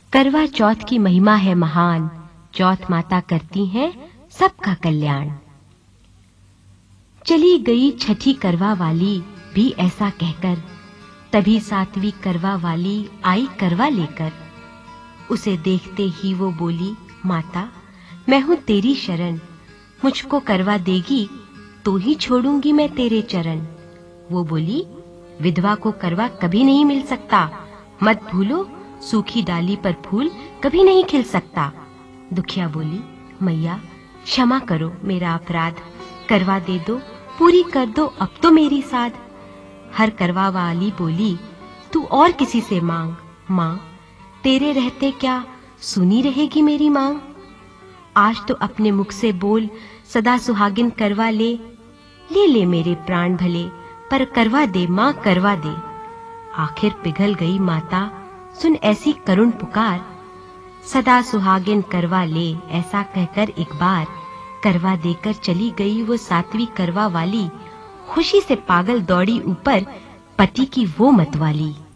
करवा चौथ की महिमा है महान, चौथ माता करती हैं सबका कल्याण। चली गई छठी करवा वाली भी ऐसा कहकर, तभी सातवीं करवा वाली आई करवा लेकर। उसे देखते ही वो बोली, माता मैं हूं तेरी शरण, मुझको करवा देगी तो ही छोड़ूंगी मैं तेरे चरण। वो बोली, विधवा को करवा कभी नहीं मिल सकता, मत भूलो सूखी डाली पर फूल कभी नहीं खिल सकता। दुखिया बोली, मैया क्षमा करो मेरा अपराध, करवा दे दो पूरी कर दो अब तो मेरी साध। हर करवा वाली बोली, तू और किसी से मांग, मां तेरे रहते क्या सुनी रहेगी मेरी मांग। आज तो अपने मुख से बोल, सदा सुहागिन करवा ले, ले ले मेरे प्राण भले, पर करवा दे मां करवा दे। आखिर पिघल गई माता सुन ऐसी करुण पुकार, सदा सुहागिन करवा ले ऐसा कहकर एक बार करवा देकर चली गई वो सातवीं करवा वाली। खुशी से पागल दौड़ी ऊपर पति की वो मतवाली।